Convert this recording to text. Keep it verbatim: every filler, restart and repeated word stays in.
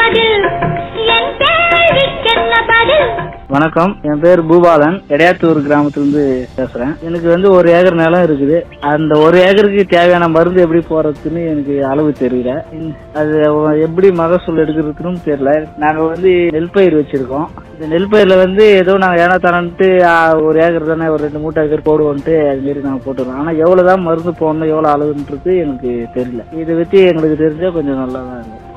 வணக்கம், என் பேர் பூபாலன். எடையாத்தூர் கிராமத்திலிருந்து பேசுறேன். எனக்கு வந்து ஒரு ஏக்கர் நிலம் இருக்குது. அந்த ஒரு ஏக்கருக்கு தேவையான மருந்து எப்படி போறதுன்னு எனக்கு அளவு தெரியல. அது எப்படி மகசூல் எடுக்கிறதுன்னு தெரியல. நாங்க வந்து நெல் பயிர் வச்சிருக்கோம். இந்த நெல் பயிர்ல வந்து ஏதோ நாங்க ஏனா தானன்ட்டு ஒரு ஏக்கர் தானே ஒரு ரெண்டு மூட்டை ஏக்கர் போடுவோன்ட்டு அது மாரி நாங்க போட்டுருக்கோம். ஆனா எவ்வளவுதான் மருந்து போடணும், எவ்வளவு அளவுன்றது எனக்கு தெரியல. இதை வச்சு எங்களுக்கு தெரிஞ்சா கொஞ்சம் நல்லா தான் இருக்கும்.